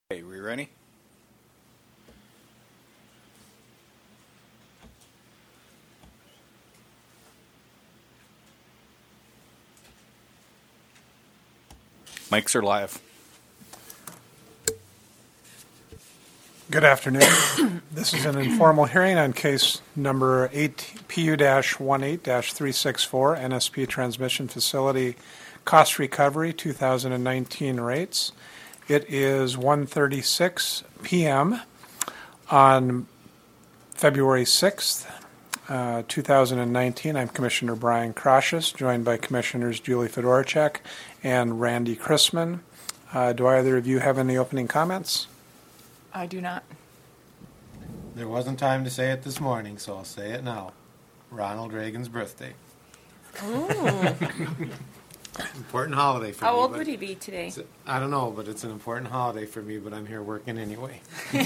Hey, we ready? Mics are live. Good afternoon. This is an informal hearing on case number PU-18-364, NSP Transmission Facility Cost Recovery 2019 rates. It is 1:36 p.m. on February 6th, 2019. I'm Commissioner Brian Krashus, joined by Commissioners Julie Fedorchak and Randy Chrisman. Do either of you have any opening comments? I do not. There wasn't time to say it this morning, so I'll say it now. Ronald Reagan's birthday. Ooh. Important holiday for me. How old but would he be today? I don't know, but it's an important holiday for me, but I'm here working anyway.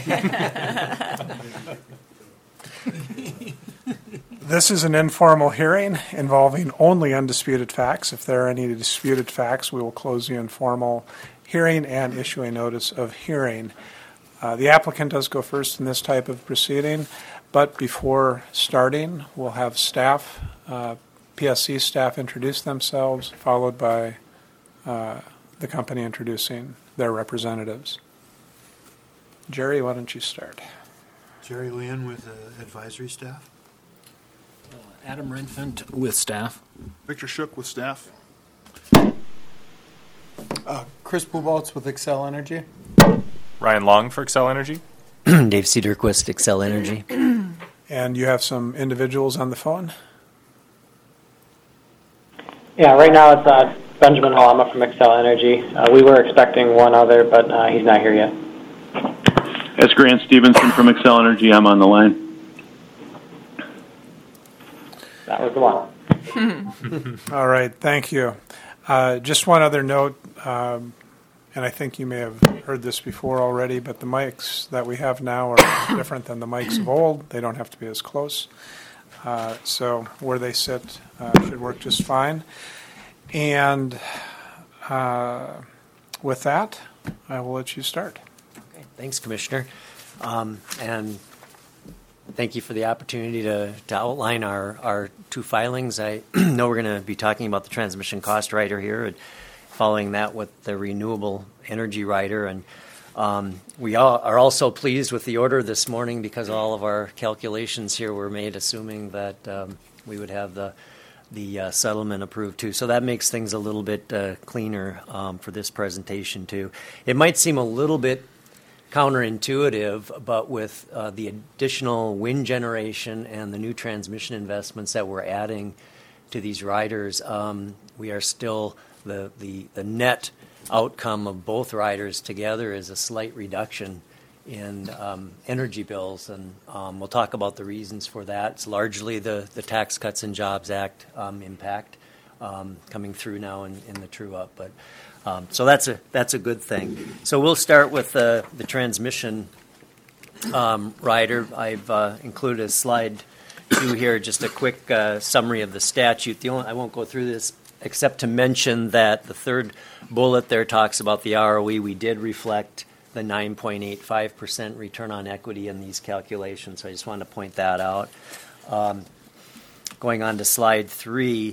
This is an informal hearing involving only undisputed facts. If there are any disputed facts, we will close the informal hearing and issue a notice of hearing. The applicant does go first in this type of proceeding, but before starting, we'll have staff, PSC staff introduce themselves, followed by the company introducing their representatives. Jerry, why don't you start? Jerry Lynn with advisory staff. Adam Renfant with staff. Victor Shook with staff. Chris Buboltz with Excel Energy. Ryan Long for Excel Energy. Dave Cederquist, Excel Energy. And you have some individuals on the phone? Yeah, right now it's Benjamin Halama from Excel Energy. We were expecting one other, but he's not here yet. It's Grant Stevenson from Excel Energy. I'm on the line. That was the one. All right, thank you. Just one other note, and I think you may have heard this before already, but the mics that we have now are different than the mics of old. They don't have to be as close. So where they sit should work just fine. And with that, I will let you start. Okay, thanks, Commissioner. And thank you for the opportunity to outline our two filings. I know we're going to be talking about the transmission cost rider here, and following that with the renewable energy rider. And we are also pleased with the order this morning because all of our calculations here were made assuming that we would have the settlement approved too. So that makes things a little bit cleaner for this presentation too. It might seem a little bit counterintuitive, but with the additional wind generation and the new transmission investments that we're adding to these riders, we are still the net outcome of both riders together is a slight reduction in energy bills, and we'll talk about the reasons for that. It's largely the Tax Cuts and Jobs Act impact coming through now in the true-up, but so that's a good thing. So we'll start with the transmission rider. I've included a slide 2 here, just a quick summary of the statute. I won't go through this except to mention that the third bullet there talks about the ROE. We did reflect the 9.85% return on equity in these calculations, so I just wanted to point that out. Going on to slide 3,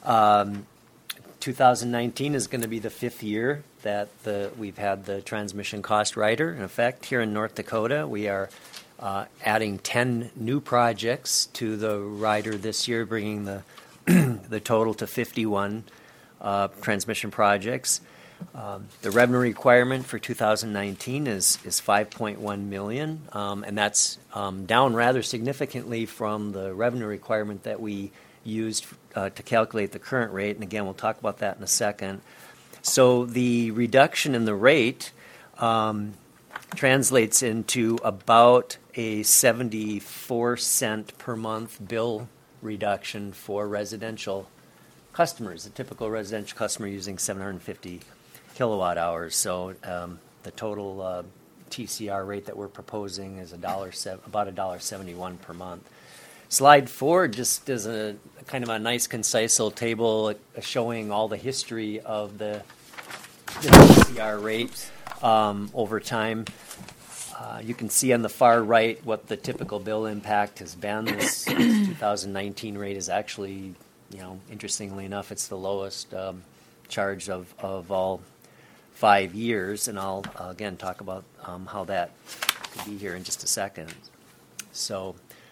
2019 is going to be the 5th year that we've had the transmission cost rider in effect here in North Dakota. We are adding 10 new projects to the rider this year, bringing the the total to 51 transmission projects. The revenue requirement for 2019 is $5.1 million, and that's down rather significantly from the revenue requirement that we used to calculate the current rate. And again, we'll talk about that in a second. So the reduction in the rate translates into about a 74-cent per month bill reduction for residential customers. A typical residential customer using 750 kilowatt hours. So the total TCR rate that we're proposing is about $1.71 per month. Slide 4 just is a kind of a nice, concise little table showing all the history of the TCR rate over time. You can see on the far right what the typical bill impact has been. This 2019 rate is actually, interestingly enough, it's the lowest charge of all 5 years, and I'll again talk about how that could be here in just a second. So,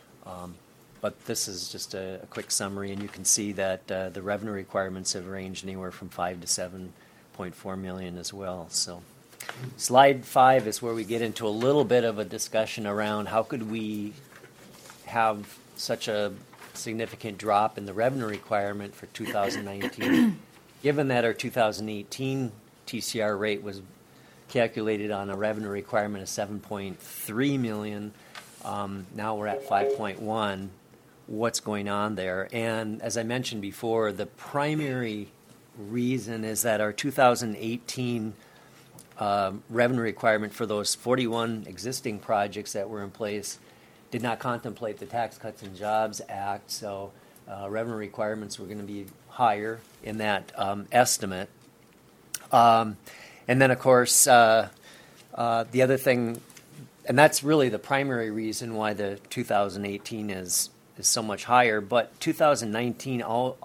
but this is just a quick summary, and you can see that the revenue requirements have ranged anywhere from 5 to 7.4 million as well. So, slide 5 is where we get into a little bit of a discussion around how could we have such a significant drop in the revenue requirement for 2019, given that our 2018 TCR rate was calculated on a revenue requirement of 7.3 million. Now we're at 5.1. What's going on there? And as I mentioned before, the primary reason is that our 2018 revenue requirement for those 41 existing projects that were in place did not contemplate the Tax Cuts and Jobs Act, so revenue requirements were going to be higher in that estimate. And then, of course, the other thing, and that's really the primary reason why the 2018 is so much higher, but 2019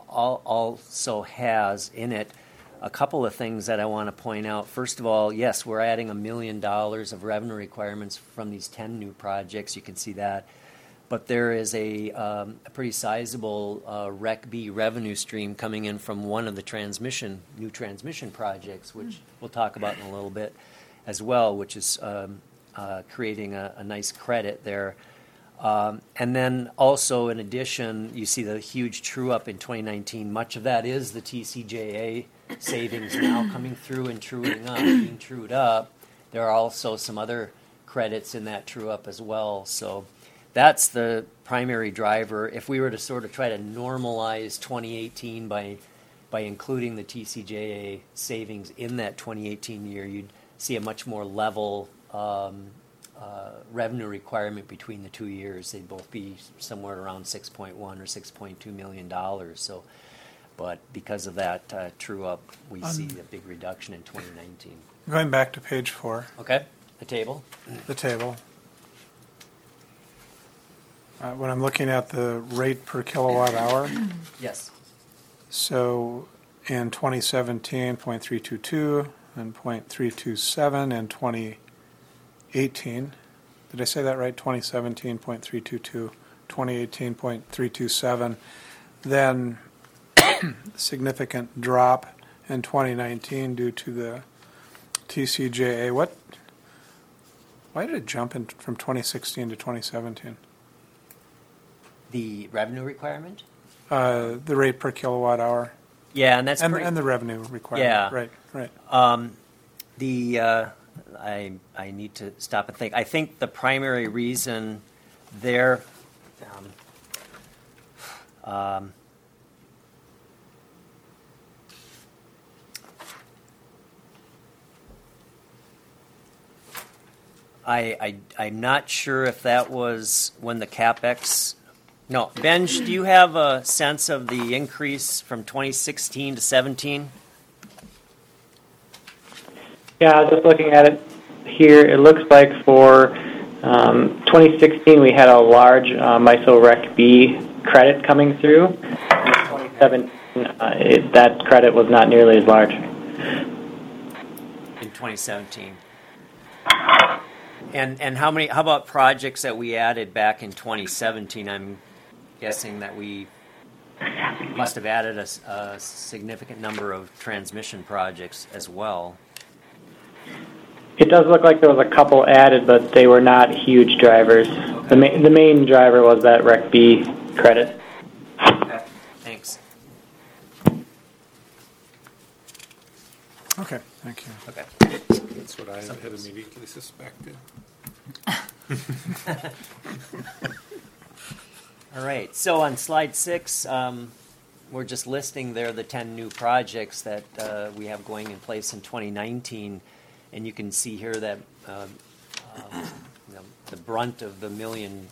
also has in it a couple of things that I want to point out. First of all, yes, we're adding $1 million of revenue requirements from these 10 new projects. You can see that. But there is a pretty sizable Rec B revenue stream coming in from one of the new transmission projects, which we'll talk about in a little bit as well, which is creating a nice credit there. And then also, in addition, you see the huge true-up in 2019. Much of that is the TCJA savings now coming through and being trued up. There are also some other credits in that true-up as well. So that's the primary driver. If we were to sort of try to normalize 2018 by including the TCJA savings in that 2018 year, you'd see a much more level revenue requirement between the 2 years. They'd both be somewhere around $6.1 or $6.2 million. So, but because of that true up, we see a big reduction in 2019. Going back to page 4. Okay, the table. The table. When I'm looking at the rate per kilowatt hour, Yes. so in 2017, 0.322 and 0.327 in 2018. Did I say that right? 2017, 0.322, 2018, 0.327. Then significant drop in 2019 due to the TCJA. Why did it jump from 2016 to 2017? The revenue requirement? The rate per kilowatt hour. Yeah, and that's and the revenue requirement. Yeah. Right. I need to stop and think. I think the primary reason there, I'm not sure if that was when the CapEx. No, Benj, do you have a sense of the increase from 2016 to 17? Yeah, just looking at it here, it looks like for 2016 we had a large MISO Rec B credit coming through. In 2017, that credit was not nearly as large. In 2017. And how about projects that we added back in 2017? I'm guessing that we must have added a significant number of transmission projects as well. It does look like there was a couple added, but they were not huge drivers. Okay. The main driver was that Rec B credit. Okay, thanks. Okay, thank you. Okay. That's what I had immediately suspected. All right, so on slide 6, we're just listing there the 10 new projects that we have going in place in 2019. And you can see here that the brunt of the $1 million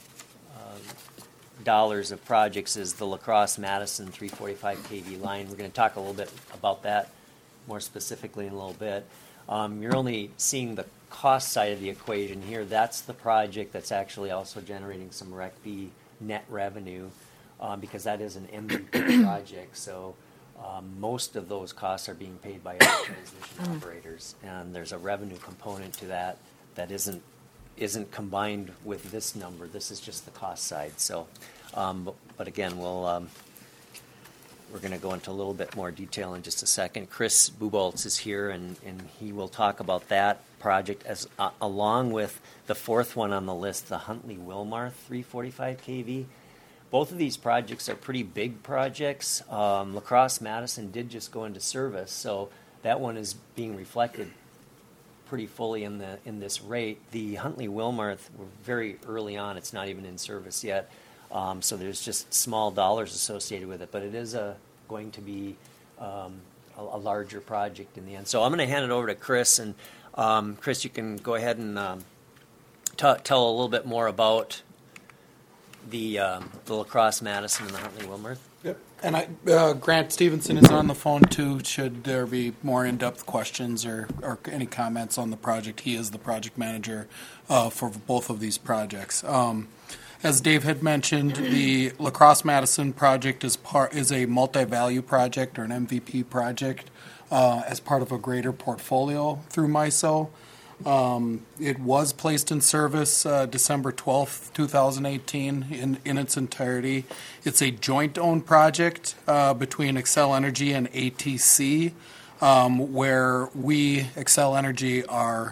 of projects is the La Crosse Madison 345 kV line. We're going to talk a little bit about that more specifically in a little bit. You're only seeing the cost side of the equation here. That's the project that's actually also generating some Rec B net revenue, because that is an MVP project. So most of those costs are being paid by our transmission operators, and there's a revenue component to that that isn't combined with this number. This is just the cost side. So, but again, we're going to go into a little bit more detail in just a second. Chris Buboltz is here, and he will talk about that project as along with the fourth one on the list, the Huntley-Wilmarth 345 kV. Both of these projects are pretty big projects. La Crosse Madison did just go into service, so that one is being reflected pretty fully in this rate. The Huntley-Wilmarth, we're very early on. It's not even in service yet. So there's just small dollars associated with it, but it is going to be a larger project in the end. So I'm going to hand it over to Chris, and Chris, you can go ahead and tell a little bit more about the La Crosse Madison and the Huntley-Wilmarth. Yep. And Grant Stevenson is on the phone too. Should there be more in-depth questions or any comments on the project, he is the project manager for both of these projects. As Dave had mentioned, the La Crosse Madison project is a multi-value project or an MVP project as part of a greater portfolio through MISO. It was placed in service December 12th, 2018 in its entirety. It's a joint-owned project between Xcel Energy and ATC, where we, Xcel Energy, are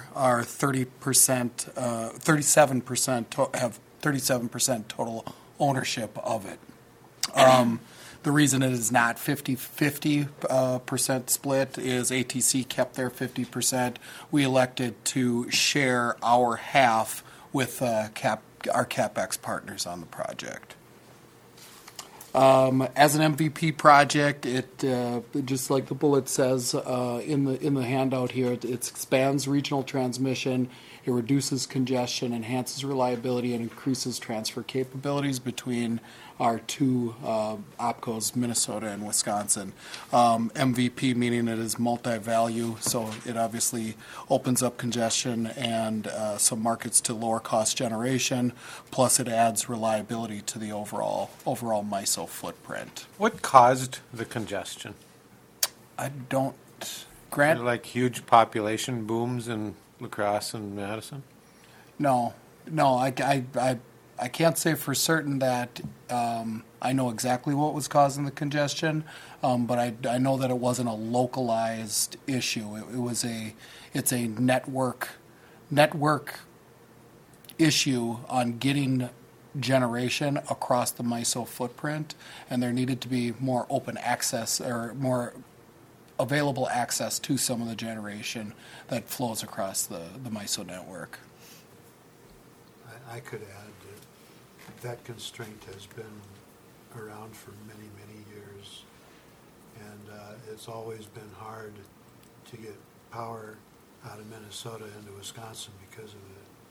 37% have 37% total ownership of it. The reason it is not 50-50% split is ATC kept their 50%. We elected to share our half with our CapEx partners on the project. As an MVP project, it just like the bullet says in the handout here, it expands regional transmission. It reduces congestion, enhances reliability, and increases transfer capabilities between our two OPCOs, Minnesota and Wisconsin. MVP meaning it is multi-value, so it obviously opens up congestion and some markets to lower cost generation, plus it adds reliability to the overall MISO footprint. What caused the congestion? I don't, Grant? Like huge population booms in La Crosse and Madison? No, I can't say for certain that I know exactly what was causing the congestion, but I know that it wasn't a localized issue. It's a network issue on getting generation across the MISO footprint, and there needed to be more open access or more available access to some of the generation that flows across the MISO network. I could add that constraint has been around for many, many years, and it's always been hard to get power out of Minnesota into Wisconsin because of it.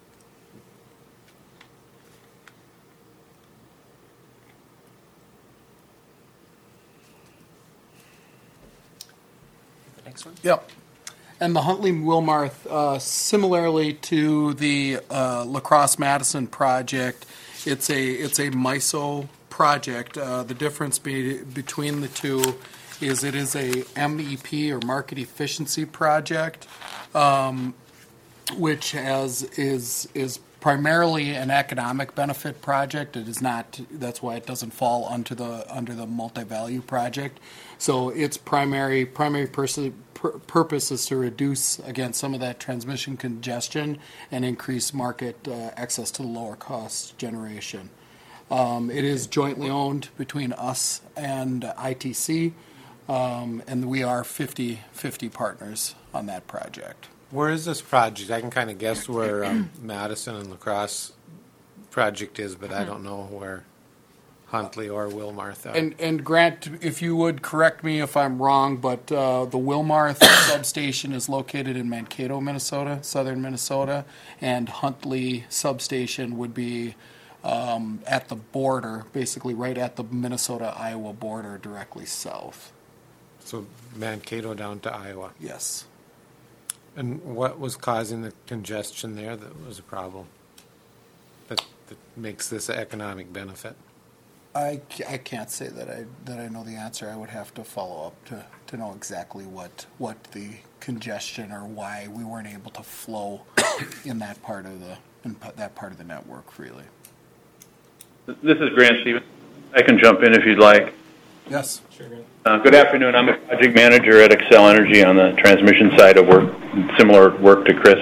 Next one? Yep. And the Huntley-Wilmarth, similarly to the La Crosse Madison project, it's a MISO project. The difference between the two is it is a MEP or market efficiency project, which is primarily an economic benefit project. It is not. That's why it doesn't fall under the multi-value project. So its primary purpose is to reduce, again, some of that transmission congestion and increase market access to lower cost generation. It is jointly owned between us and ITC, and we are 50-50 partners on that project. Where is this project? I can kind of guess where Madison and La Crosse project is, but I don't know where Huntley or Wilmarth are. And Grant, if you would correct me if I'm wrong, but the Wilmarth substation is located in Mankato, Minnesota, southern Minnesota, and Huntley substation would be at the border, basically right at the Minnesota-Iowa border, directly south. So Mankato down to Iowa. Yes. And what was causing the congestion there that was a problem? That makes this an economic benefit? I can't say that I know the answer. I would have to follow up to know exactly what the congestion or why we weren't able to flow in that part of the network freely. This is Grant Stevens. I can jump in if you'd like. Yes. Sure. Good afternoon. I'm a project manager at Xcel Energy on the transmission side of work, similar work to Chris.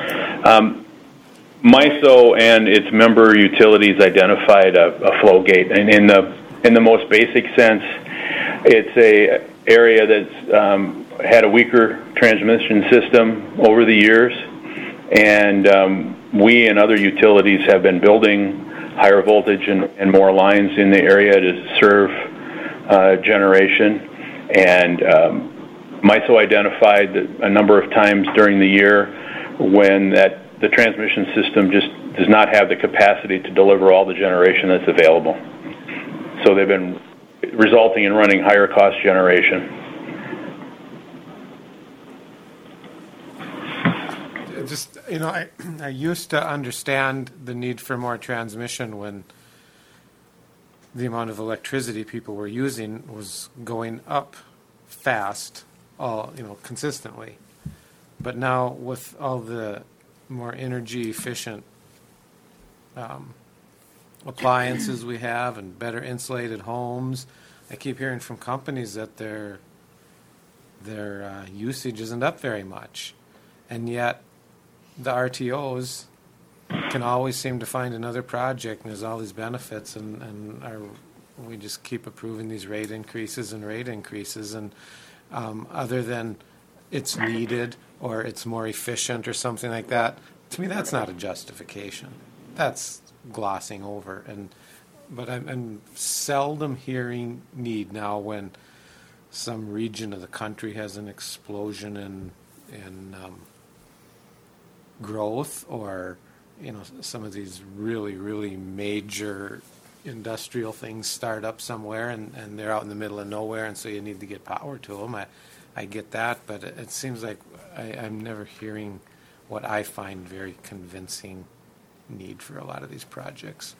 MISO and its member utilities identified a flow gate, and in the most basic sense, it's a area that's had a weaker transmission system over the years, and we and other utilities have been building higher voltage and more lines in the area to serve generation, and MISO identified a number of times during the year when the transmission system just does not have the capacity to deliver all the generation that's available. So they've been resulting in running higher cost generation. Just, I used to understand the need for more transmission when the amount of electricity people were using was going up fast, consistently. But now with all the more energy efficient appliances we have and better insulated homes, I keep hearing from companies that their usage isn't up very much, and yet the RTOs can always seem to find another project, and there's all these benefits, and we just keep approving these rate increases, and other than it's needed or it's more efficient or something like that, to me that's not a justification. That's glossing over. But I'm seldom hearing need now when some region of the country has an explosion in growth, or some of these really, really major industrial things start up somewhere, and they're out in the middle of nowhere, and so you need to get power to them. I get that, but it seems like I'm never hearing what I find very convincing need for a lot of these projects.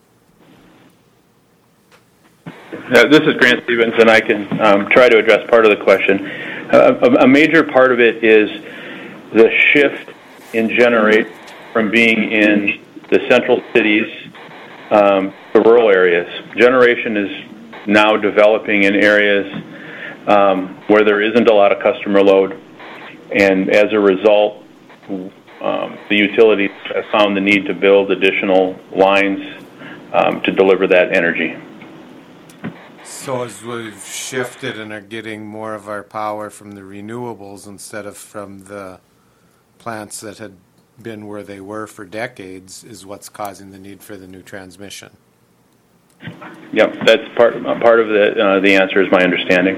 This is Grant Stevens, and I can try to address part of the question. A major part of it is the shift in generation from being in the central cities to rural areas. Generation is now developing in areas where there isn't a lot of customer load, and as a result, the utilities have found the need to build additional lines to deliver that energy. So as we've shifted and are getting more of our power from the renewables instead of from the plants that had been where they were for decades, is what's causing the need for the new transmission. Yep, that's part of the answer, is my understanding.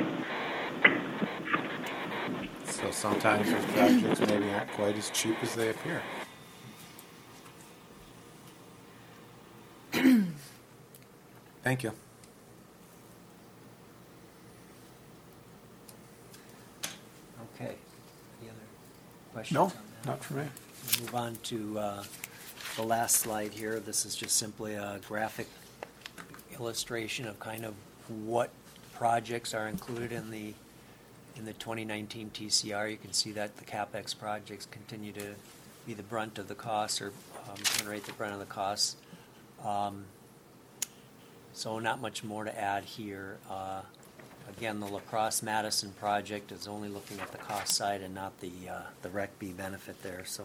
So sometimes those projects maybe aren't quite as cheap as they appear. Thank you. Okay. Any other questions? No, on that? not for me. We'll move on to the last slide here. This is just simply a graphic illustration of kind of what projects are included in the 2019 TCR. You can see that the CapEx projects continue to be the brunt of the costs, or generate the brunt of the costs. So not much more to add here. Again, the La Crosse Madison project is only looking at the cost side and not the Rec B benefit there. So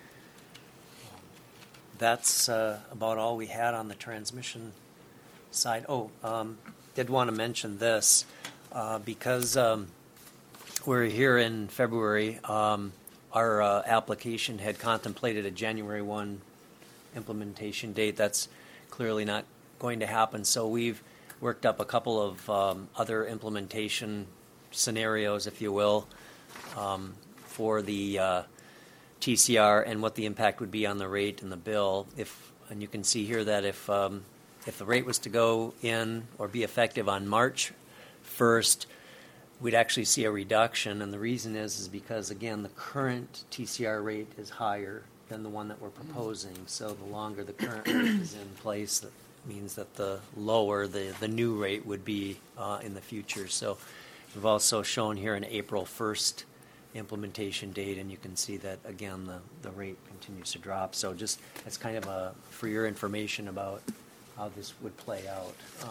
that's about all we had on the transmission side. Did want to mention this because we're here in February. Our application had contemplated a January 1 implementation date. That's clearly not going to happen. So we've worked up a couple of other implementation scenarios, if you will, for the TCR and what the impact would be on the rate and the bill. And you can see here that if the rate was to go in or be effective on March 1st, we'd actually see a reduction, and the reason is because, again, the current TCR rate is higher than the one that we're proposing. So the longer the current rate is in place, that means that the lower the new rate would be in the future. So we've also shown here an April 1st implementation date, and you can see that, again, the rate continues to drop. So just that's kind of for your information about how this would play out.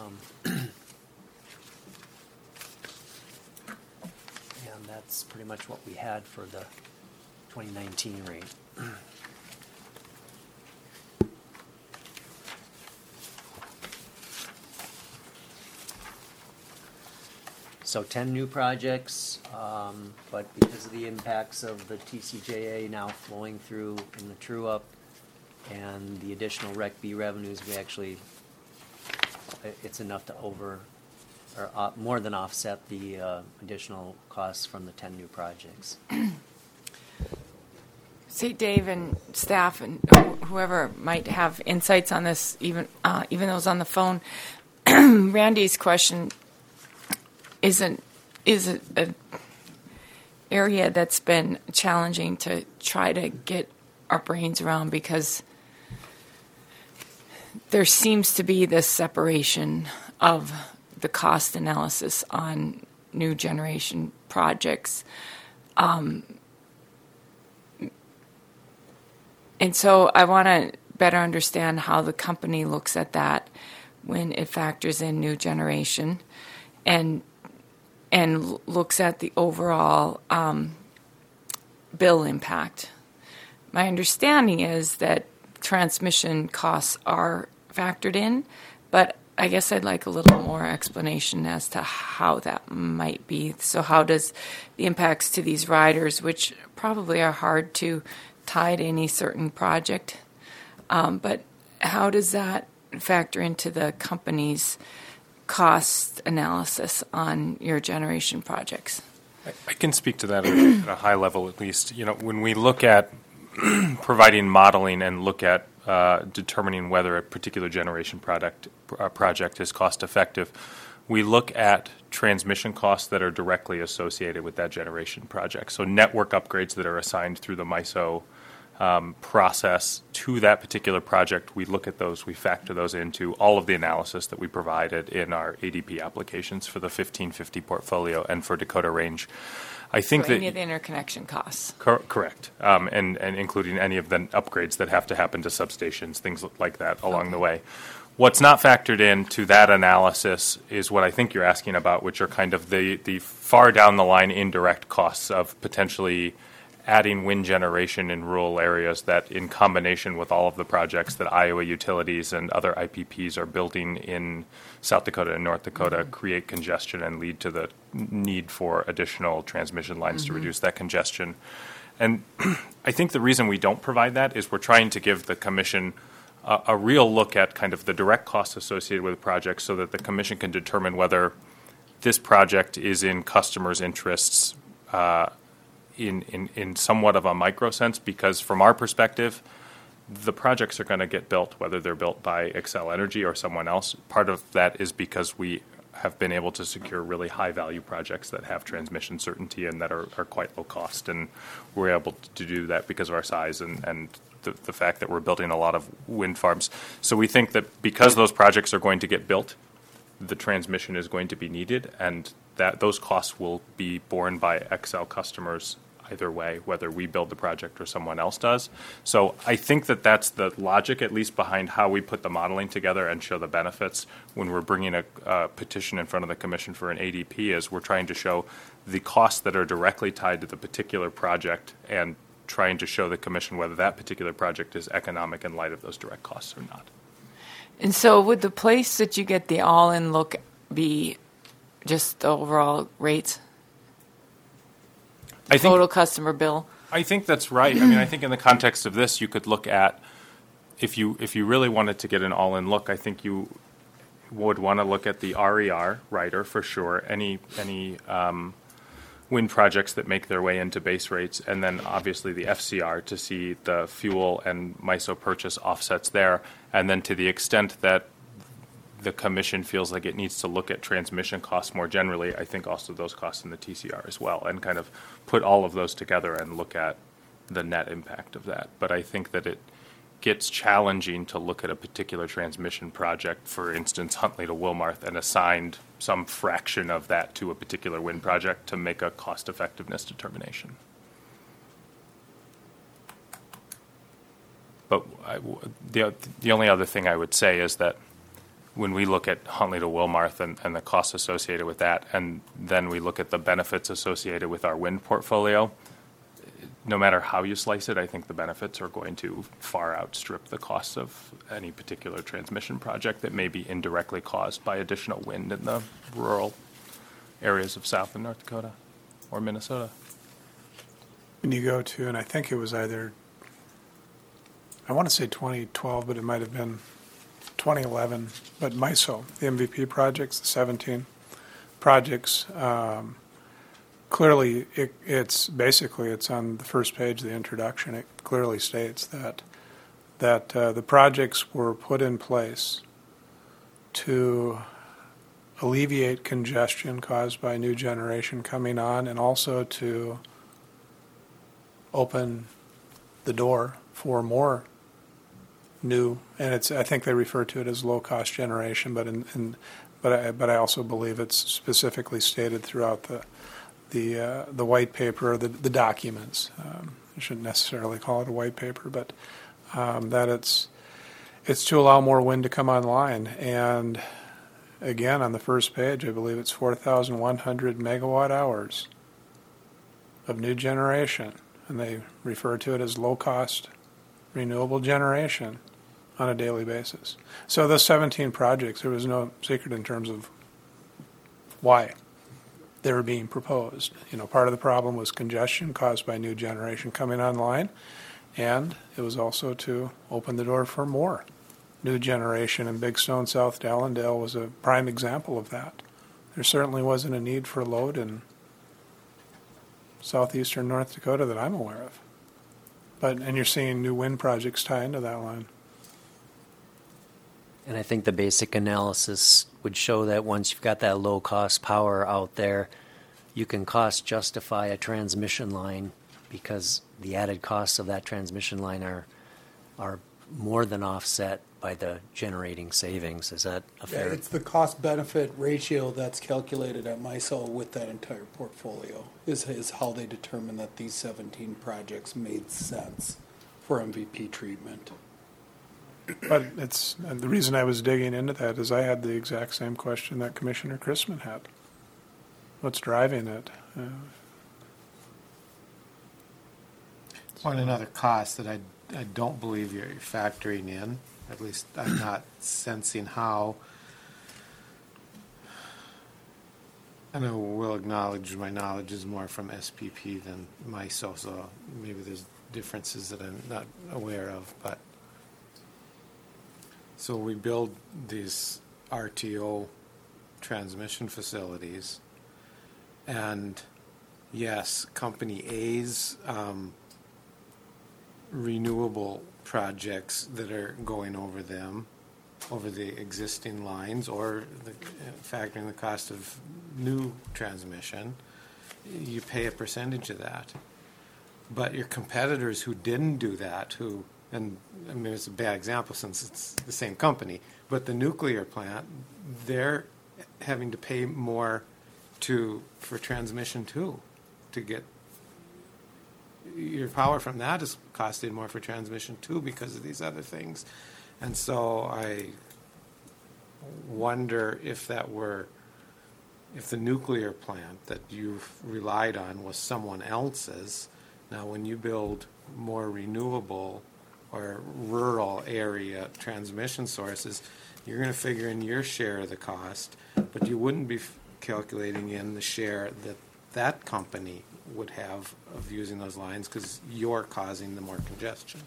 And that's pretty much what we had for the 2019 rate. So 10 new projects, but because of the impacts of the TCJA now flowing through in the true-up and the additional Rec B revenues, we actually, it's enough to more than offset the additional costs from the 10 new projects. See, Dave and staff and whoever might have insights on this, even those on the phone. Randy's question is an area that's been challenging to try to get our brains around, because there seems to be this separation of the cost analysis on new generation projects. And so I want to better understand how the company looks at that when it factors in new generation and looks at the overall bill impact. My understanding is that transmission costs are factored in, but I guess I'd like a little more explanation as to how that might be. So how does the impacts to these riders, which probably are hard to tie to any certain project, but how does that factor into the company's cost analysis on your generation projects? I can speak to that at a high level, at least. You know, when we look at providing modeling and look at determining whether a particular generation project is cost effective, we look at transmission costs that are directly associated with that generation project. So network upgrades that are assigned through the MISO process to that particular project, we look at those, we factor those into all of the analysis that we provided in our ADP applications for the 1550 portfolio and for Dakota Range. I think so that any of the interconnection costs. Correct, and including any of the upgrades that have to happen to substations, things like that along the way. What's not factored into that analysis is what I think you're asking about, which are kind of the far down the line indirect costs of potentially adding wind generation in rural areas that, in combination with all of the projects that Iowa Utilities and other IPPs are building in South Dakota and North Dakota, create congestion and lead to the need for additional transmission lines to reduce that congestion. And I think the reason we don't provide that is we're trying to give the Commission a real look at kind of the direct costs associated with the project so that the Commission can determine whether this project is in customers' interests in somewhat of a micro sense, because from our perspective, the projects are going to get built, whether they're built by Xcel Energy or someone else. Part of that is because we have been able to secure really high value projects that have transmission certainty and that are quite low cost. And we're able to do that because of our size and the fact that we're building a lot of wind farms. So we think that because those projects are going to get built, the transmission is going to be needed, and that those costs will be borne by Xcel customers either way, whether we build the project or someone else does. So I think that that's the logic, at least behind how we put the modeling together and show the benefits when we're bringing a petition in front of the Commission for an ADP, is we're trying to show the costs that are directly tied to the particular project and trying to show the Commission whether that particular project is economic in light of those direct costs or not. And so would the place that you get the all-in look be just the overall rates? Total customer bill? I think that's right. I mean, I think in the context of this, you could look at, if you really wanted to get an all-in look, I think you would want to look at the RER rider for sure, any wind projects that make their way into base rates, and then obviously the FCR to see the fuel and MISO purchase offsets there. And then to the extent that the commission feels like it needs to look at transmission costs more generally, I think also those costs in the TCR as well, and kind of put all of those together and look at the net impact of that. But I think that it gets challenging to look at a particular transmission project, for instance, Huntley to Wilmarth, and assign some fraction of that to a particular wind project to make a cost effectiveness determination. But the only other thing I would say is that when we look at Huntley to Wilmarth and the costs associated with that, and then we look at the benefits associated with our wind portfolio, no matter how you slice it, I think the benefits are going to far outstrip the costs of any particular transmission project that may be indirectly caused by additional wind in the rural areas of South and North Dakota or Minnesota. When you go to, and I think it was either, I want to say 2012, but it might have been 2011, but MISO, the MVP projects, the 17 projects, clearly it's basically, it's on the first page of the introduction. It clearly states that the projects were put in place to alleviate congestion caused by new generation coming on, and also to open the door for more new, and it's, I think they refer to it as low cost generation, but I also believe it's specifically stated throughout the white paper, the documents. I shouldn't necessarily call it a white paper, but that it's to allow more wind to come online. And again, on the first page, I believe it's 4,100 megawatt hours of new generation, and they refer to it as low cost renewable generation on a daily basis. So those 17 projects, there was no secret in terms of why they were being proposed. You know, part of the problem was congestion caused by new generation coming online, and it was also to open the door for more new generation, and Big Stone South to Allendale was a prime example of that. There certainly wasn't a need for load in southeastern North Dakota that I'm aware of. And you're seeing new wind projects tie into that line. And I think the basic analysis would show that once you've got that low-cost power out there, you can cost justify a transmission line because the added costs of that transmission line are more than offset by the generating savings. Is that a fair? Yeah, it's the cost-benefit ratio that's calculated at MISO with that entire portfolio is how they determine that these 17 projects made sense for MVP treatment. But it's, and the reason I was digging into that is I had the exact same question that Commissioner Chrisman had. What's driving it? One another cost that I don't believe you're factoring in, at least I'm not sensing how. And I will acknowledge my knowledge is more from SPP than MISO, so maybe there's differences that I'm not aware of, but so we build these RTO transmission facilities, and yes, Company A's renewable projects that are going over them, over the existing lines, or factoring the cost of new transmission, you pay a percentage of that. But your competitors who didn't do that, and I mean, it's a bad example since it's the same company, but the nuclear plant, they're having to pay more for transmission too, to get your power from that is costing more for transmission too because of these other things. And so I wonder if the nuclear plant that you've relied on was someone else's. Now when you build more renewable or rural area transmission sources, you're going to figure in your share of the cost, but you wouldn't be calculating in the share that company would have of using those lines because you're causing the more congestion.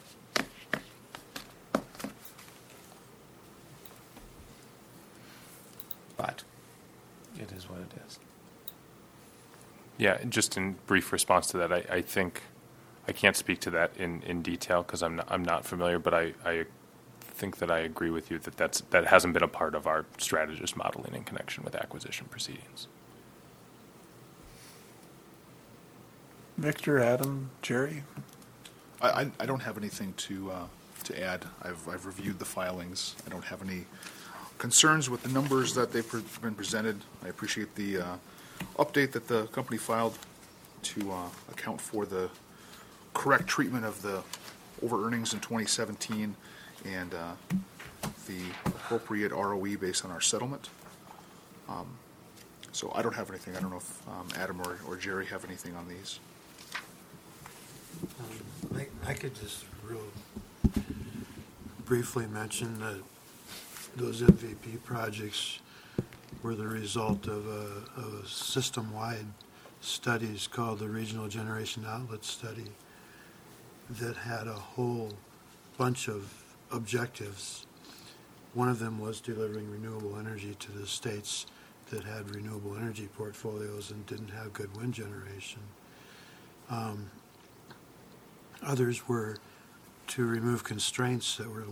But it is what it is. Yeah, just in brief response to that, I think I can't speak to that in detail because I'm not familiar, but I think that I agree with you that that hasn't been a part of our strategist modeling in connection with acquisition proceedings. Victor, Adam, Jerry? I don't have anything to add. I've reviewed the filings. I don't have any concerns with the numbers that they've been presented. I appreciate the update that the company filed to account for the correct treatment of the over earnings in 2017 and the appropriate ROE based on our settlement. So I don't have anything. I don't know if Adam or Jerry have anything on these. I could just real briefly mention that those MVP projects were the result of a system-wide studies called the Regional Generation Outlet Study that had a whole bunch of objectives. One of them was delivering renewable energy to the states that had renewable energy portfolios and didn't have good wind generation. Others were to remove constraints that were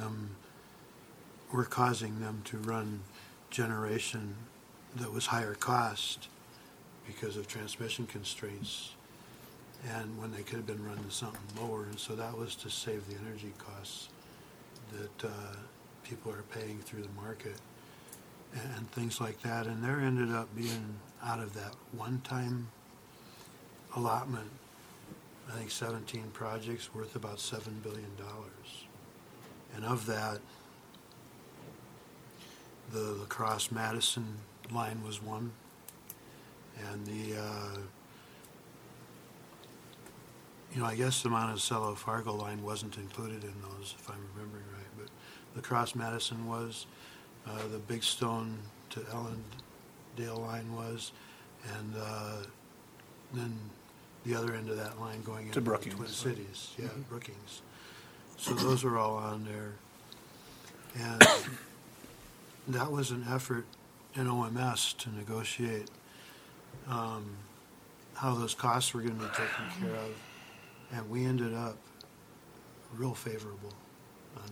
causing them to run generation that was higher cost because of transmission constraints, and when they could have been run to something lower. And so that was to save the energy costs that people are paying through the market and things like that. And there ended up being, out of that one-time allotment, I think 17 projects worth about $7 billion. And of that, the La Crosse-Madison line was one, and I guess the Monticello-Fargo line wasn't included in those, if I'm remembering right, but La Crosse-Madison was, the Big Stone to Ellendale line was, and then the other end of that line going into the Twin Cities, Brookings. So those are all on there. And that was an effort in OMS to negotiate how those costs were going to be taken care of, and we ended up real favorable on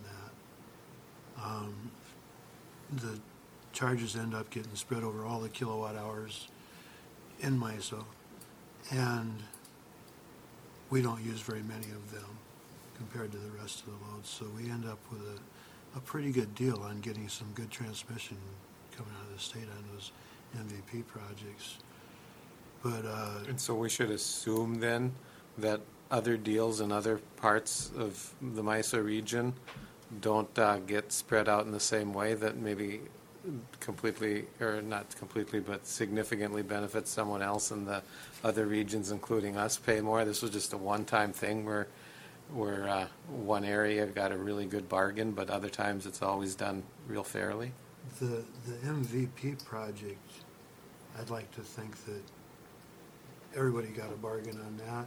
that. The charges end up getting spread over all the kilowatt hours in MISO, and we don't use very many of them compared to the rest of the loads, so we end up with a pretty good deal on getting some good transmission coming out of the state on those MVP projects. But and so we should assume then that other deals in other parts of the MISO region don't get spread out in the same way, that maybe completely, or not completely, but significantly benefits someone else in the other regions, including us, pay more. This was just a one-time thing where one area got a really good bargain, but other times it's always done real fairly. The MVP project, I'd like to think that everybody got a bargain on that,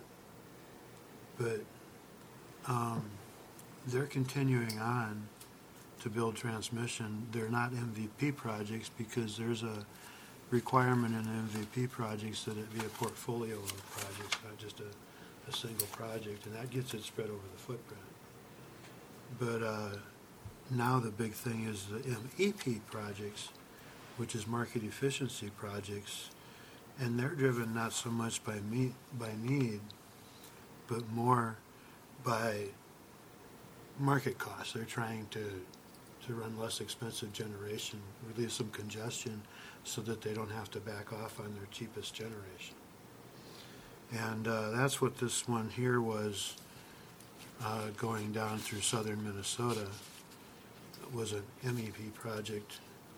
but they're continuing on to build transmission. They're not MVP projects because there's a requirement in MVP projects that it be a portfolio of projects, not just a single project, and that gets it spread over the footprint. But now the big thing is the MEP projects, which is market efficiency projects, and they're driven not so much by need, but more by market costs. They're trying to run less expensive generation, relieve some congestion so that they don't have to back off on their cheapest generation. And that's what this one here was, going down through southern Minnesota. It was an MEP project.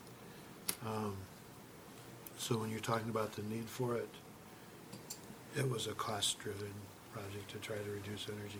So when you're talking about the need for it, it was a cost-driven project to try to reduce energy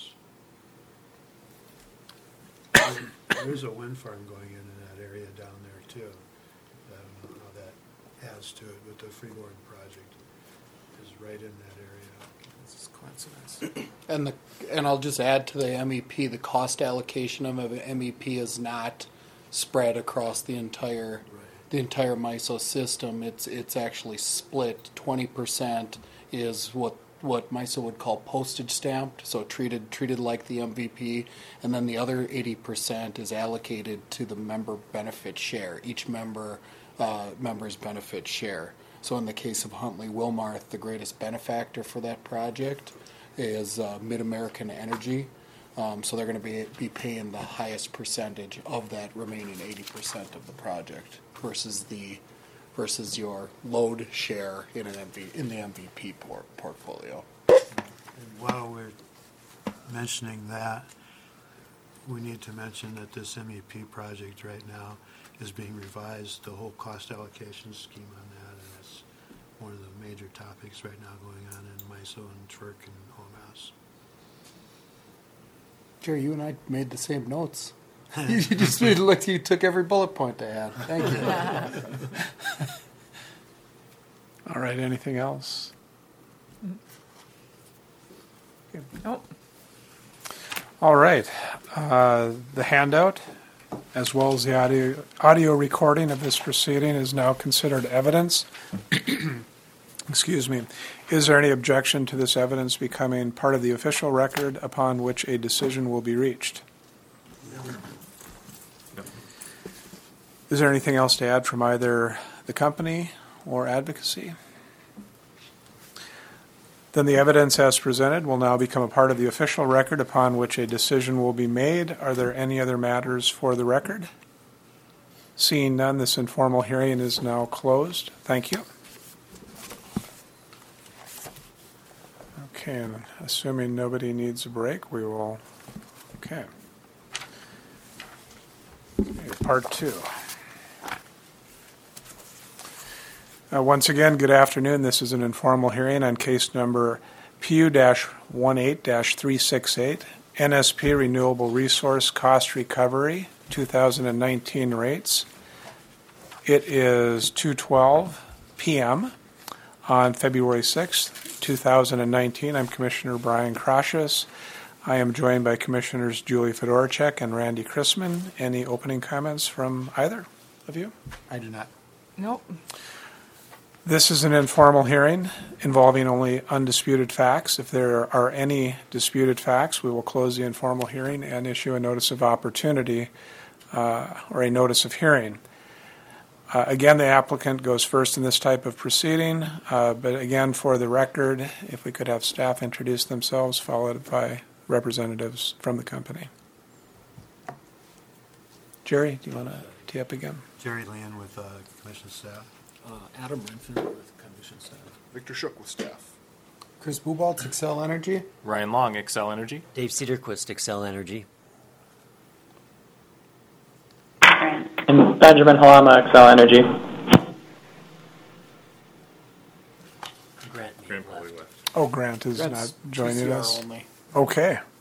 costs. There's a wind farm going in that area down there too. I don't know how that adds to it, but the Freeborn project is right in that area. This is coincidence. And I'll just add to the MEP, the cost allocation of an MEP is not spread across the entire MISO system. It's actually split. 20% is what what MISO would call postage stamped, so treated like the MVP, and then the other 80% is allocated to the member benefit share, each member's benefit share. So in the case of Huntley Wilmarth, the greatest benefactor for that project is Mid-American Energy. So they're going to be paying the highest percentage of that remaining 80% of the project versus your load share in the MVP portfolio. And while we're mentioning that, we need to mention that this MEP project right now is being revised, the whole cost allocation scheme on that, and it's one of the major topics right now going on in MISO and FERC and OMS. Jerry, you and I made the same notes. You just looked. You took every bullet point I had. Thank you. All right, anything else? Nope. All right. The handout, as well as the audio recording of this proceeding, is now considered evidence. Excuse me. Is there any objection to this evidence becoming part of the official record upon which a decision will be reached? Is there anything else to add from either the company or advocacy? Then the evidence as presented will now become a part of the official record upon which a decision will be made. Are there any other matters for the record? Seeing none, this informal hearing is now closed. Thank you. Okay, and assuming nobody needs a break, we will, okay, part two. Once again, good afternoon. This is an informal hearing on case number PU-18-368, NSP Renewable Resource Cost Recovery, 2019 rates. It is 2:12 p.m. on February 6th, 2019. I'm Commissioner Brian Krasius. I am joined by Commissioners Julie Fedorchak and Randy Chrisman. Any opening comments from either of you? I do not. Nope. This is an informal hearing involving only undisputed facts. If there are any disputed facts, we will close the informal hearing and issue a notice of opportunity or a notice of hearing. Again, the applicant goes first in this type of proceeding, but again, for the record, if we could have staff introduce themselves, followed by representatives from the company. Jerry, do you want to tee up again? Jerry Leon with Commission staff. Adam Renfin with Commission staff. Victor Shook with staff. Chris Bubaltz, Excel Energy. Ryan Long, Excel Energy. Dave Cedarquist, Excel Energy. And Benjamin Halama, Excel Energy. Grant. Oh, Grant is not joining PCR us. only. Okay.